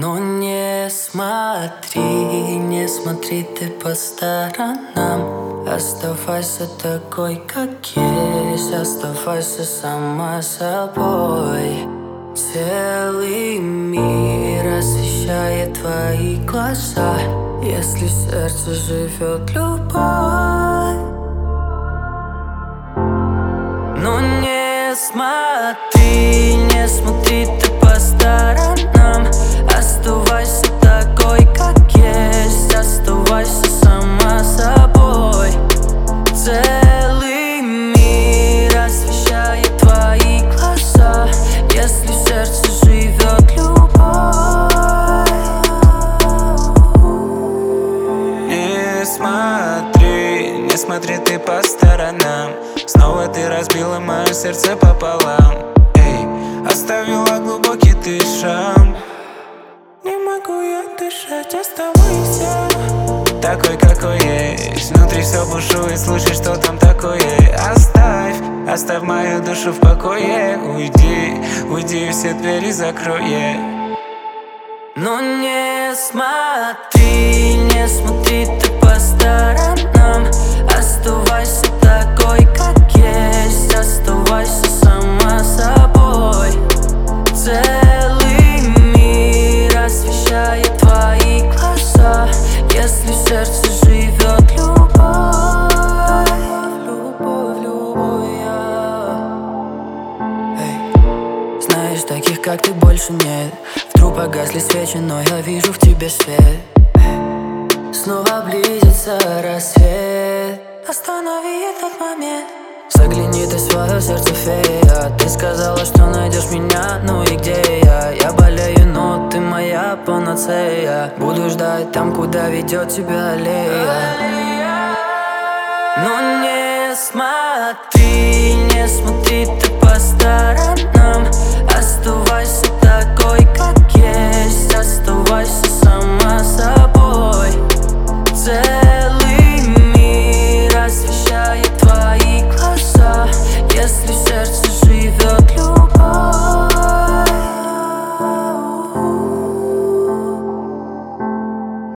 Но не смотри, не смотри ты по сторонам. Оставайся такой, как есть, оставайся сама собой. Целый мир освещает твои глаза, если в сердце живет любовь. Но не смотри, не смотри ты по сторонам. Оставайся такой, как есть, оставайся сама собой. Целый мир освещает твои глаза, если в сердце живет любовь. Не смотри, не смотри ты по сторонам. Снова ты разбила мое сердце пополам. Эй, оставила глубокий ты шрам. Не могу я дышать, оставайся такой, какой есть. Внутри все бушует, слушай, что там такое. Оставь мою душу в покое. Уйди, все двери закрой. Но не смотри, не смотри ты по сторонам. Оставайся такой, как есть, оставайся сама собой. Целый мир освещает твои глаза, если в сердце живет любовь. Эй. Знаешь, таких как ты больше нет. Вдруг погасли свечи, но я вижу в тебе свет. Снова близится рассвет. Останови этот момент. Загляни ты в свое сердце, фея. Ты сказала, что найдешь меня, ну и где я? Я болею, но ты моя панацея. Буду ждать там, куда ведет тебя аллея. Но не смотри, не смотри ты по сторонам. Оставайся такой, как есть,